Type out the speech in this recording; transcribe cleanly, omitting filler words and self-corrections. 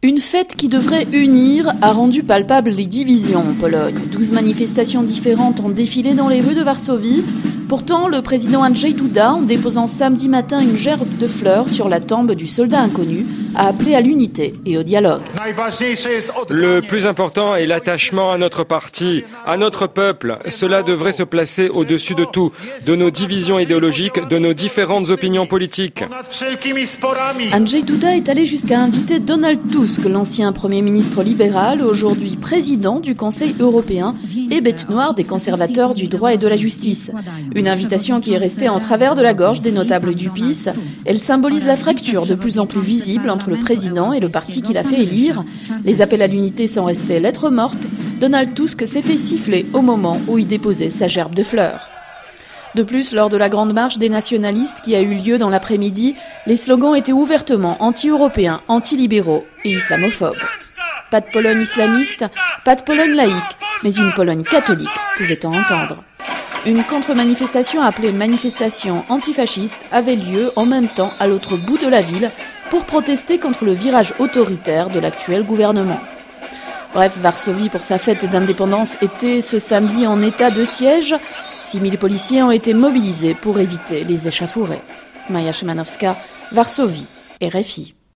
Une fête qui devrait unir a rendu palpables les divisions en Pologne. 12 manifestations différentes ont défilé dans les rues de Varsovie. Pourtant, le président Andrzej Duda, en déposant samedi matin une gerbe de fleurs sur la tombe du soldat inconnu, a appelé à l'unité et au dialogue. Le plus important est l'attachement à notre parti, à notre peuple. Cela devrait se placer au-dessus de tout, de nos divisions idéologiques, de nos différentes opinions politiques. Andrzej Duda est allé jusqu'à inviter Donald Tusk, l'ancien Premier ministre libéral, aujourd'hui président du Conseil européen et bête noire des conservateurs du droit et de la justice. Une invitation qui est restée en travers de la gorge des notables du PiS. Elle symbolise la fracture de plus en plus visible entre le président et le parti qui l'a fait élire. Les appels à l'unité sont restés lettre morte. Donald Tusk s'est fait siffler au moment où il déposait sa gerbe de fleurs. De plus, lors de la grande marche des nationalistes qui a eu lieu dans l'après-midi, les slogans étaient ouvertement anti-européens, anti-libéraux et islamophobes. Pas de Pologne islamiste, pas de Pologne laïque, mais une Pologne catholique, pouvait-on entendre. Une contre-manifestation appelée manifestation antifasciste avait lieu en même temps à l'autre bout de la ville pour protester contre le virage autoritaire de l'actuel gouvernement. Bref, Varsovie, pour sa fête d'indépendance, était ce samedi en état de siège. 6000 policiers ont été mobilisés pour éviter les échauffourées. Maja Szymanowska, Varsovie, RFI.